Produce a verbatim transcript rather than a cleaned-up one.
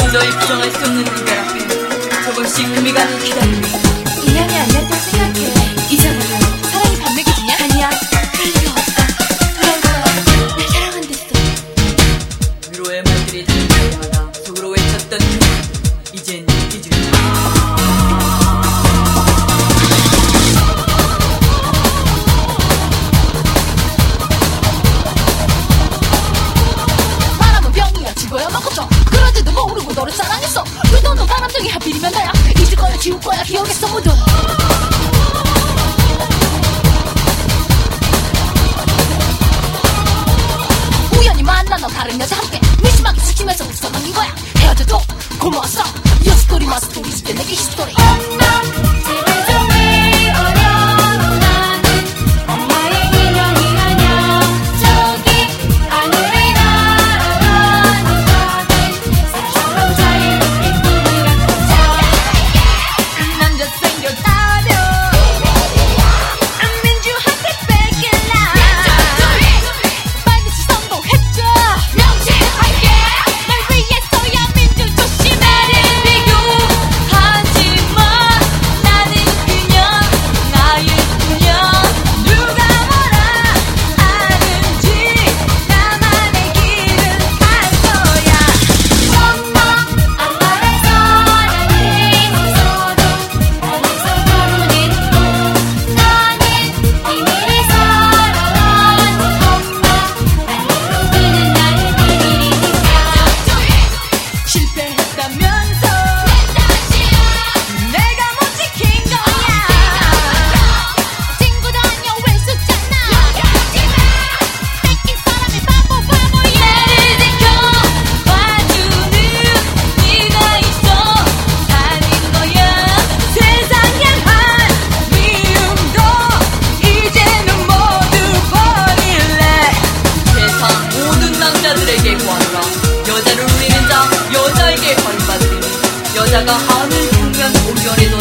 도저히 부정할 수 없는 이별 앞에 조금씩 금이 가는 기다림이 인연이 아니었다 생각해. 잊어버려. 사랑이 반맥이지냐? 아니야. 그럴 리가 없어. 돌아올 거야. 날 사랑한댔어. 위로의 말들이 들릴 때마다 속으로 외쳤던 그 이젠 잊으리. 바람은 병이야. 죽어야 먹었어. 그런데도 모르고 너를 사랑했어. 왜 너는 바람둥이 하필이면 나야. 잊을 거야 지울 거야 기억에서 묻어. 우연히 만난 너 다른 여자 함께 미심하게 스치면서 웃어당긴 거야. 헤어져도 고마웠어. Your story my story 이제 내게 히스토리. 제발 좀 외워려. 나는 엄마의 인연이 아냐. 저기 하늘에 날아가는 거는 새처럼 자유롭게 꿈을 안고 남자 생겼다며 민주한테 뺏길라. 반드시 성공했죠. 명심할게. 널 위해서야 민주 조심해. 비교하지마. 나는 그냥 나일 뿐이야. 누가 뭐라 하는지 나만의 길은 갈 거야. 엄마 안 말해서 나는 있어도 어느새 결혼했고 나는 비밀을 살아온 엄마 날 모르는 나의 비밀이니까. 실패했다면서 내가 못 지킨 거야. 친구도 아니야 왜 숫자나. 뺏긴 사람이 바보 바보야. 나를 지켜봐주는 네가 있어 사는 거야. 세상 향한 미움도 이제는 모두 버릴래. 세상 모든 남자들에게 구하노라. 여자를 울리는 자 여자에게 벌받으니 여자가 하늘 보면 오련해도